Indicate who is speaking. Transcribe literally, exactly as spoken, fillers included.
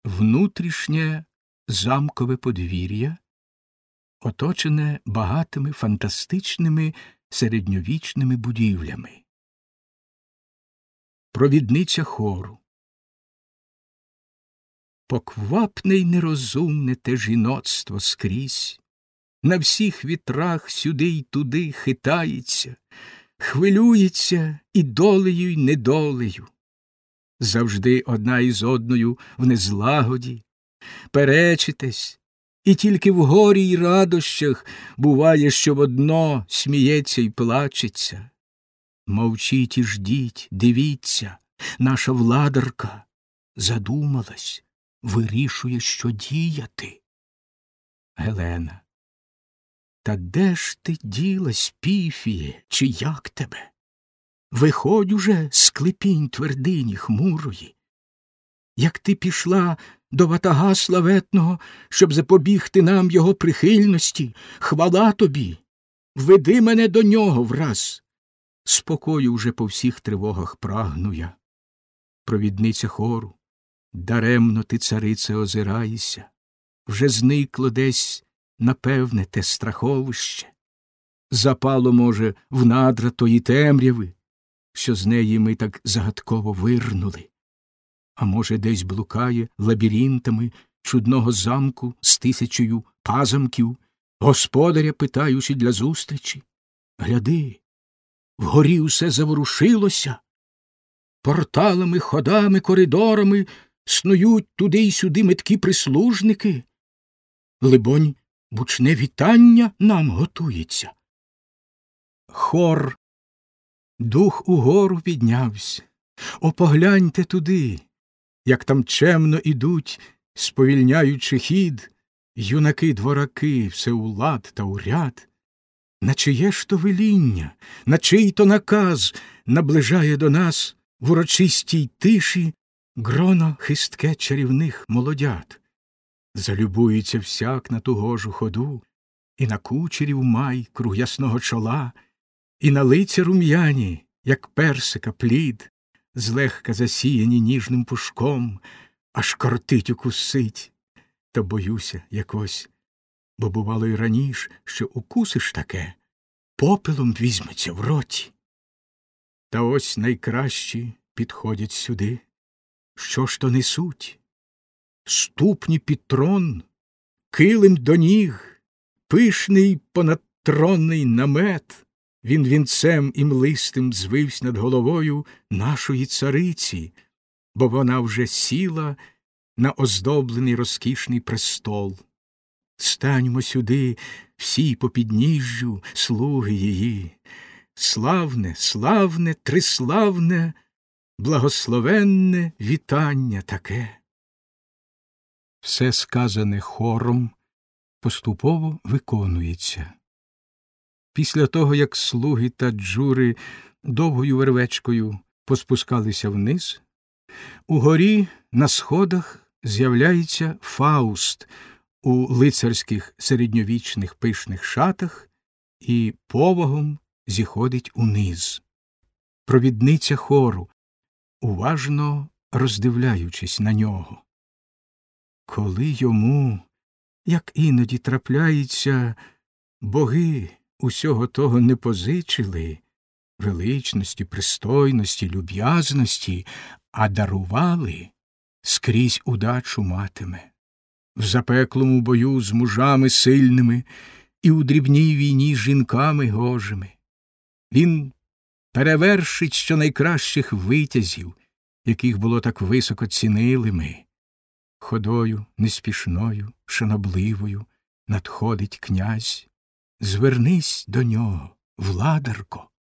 Speaker 1: внутрішнє замкове подвір'я, оточене багатими фантастичними середньовічними будівлями. Провідниця хору. Поквапне й нерозумне те жіноцтво скрізь, на всіх вітрах сюди й туди хитається, хвилюється і долею, й недолею. Завжди одна із одною в незлагоді, перечитесь, і тільки в горі й радощах буває, що водно сміється й плачеться. Мовчіть і ждіть, дивіться, наша владарка задумалась, вирішує, що діяти. Гелена. Та де ж ти ділась, Піфіє, чи як тебе? Виходь уже з клепінь твердині хмурої. Як ти пішла до ватага славетного, щоб запобігти нам його прихильності, хвала тобі, веди мене до нього враз. Спокою вже по всіх тривогах прагну я. Провідниця хору, даремно ти, царице, озираєшся, вже зникло десь, напевне, те страховище. Запало, може, в надра тої темряви, що з неї ми так загадково вирнули. А може, десь блукає лабіринтами чудного замку з тисячею пазамків, господаря питаючи для зустрічі. Гляди, вгорі усе заворушилося, порталами, ходами, коридорами снують туди й сюди меткі прислужники. Либонь, бучне вітання нам готується. Хор. Дух угору піднявся. О, погляньте туди, як там чемно ідуть, сповільняючи хід, юнаки-двораки все у лад та у ряд. На чиє ж то веління, на чий то наказ наближає до нас в урочистій тиші гроно хистке чарівних молодят. Залюбується всяк на ту гожу ходу, і на кучерів май круг ясного чола, і на лиця рум'яні, як персика плід, злегка засіяні ніжним пушком, аж кортить укусить. Та боюся якось, бо бувало й раніш, що укусиш таке, попелом візьметься в роті. Та ось найкращі підходять сюди. Що ж то несуть? Ступні під трон, килим до ніг, пишний понадтронний намет, він вінцем імлистим звивсь над головою нашої цариці, бо вона вже сіла на оздоблений розкішний престол. Станьмо сюди всі по підніжжю слуги її. Славне, славне, триславне, благословенне вітання таке. Все сказане хором поступово виконується. Після того, як слуги та джури довгою вервечкою поспускалися вниз, угорі на сходах з'являється Фауст у лицарських середньовічних пишних шатах і повагом зіходить униз. Провідниця хору, уважно роздивляючись на нього. Коли йому, як іноді трапляється, боги усього того не позичили, величності, пристойності, люб'язності, а дарували, скрізь удачу матиме. В запеклому бою з мужами сильними і у дрібній війні з жінками гожими. Він перевершить щонайкращих витязів, яких було так високо цінили ми. Ходою неспішною, шанобливою надходить князь. Звернись до нього, владарко,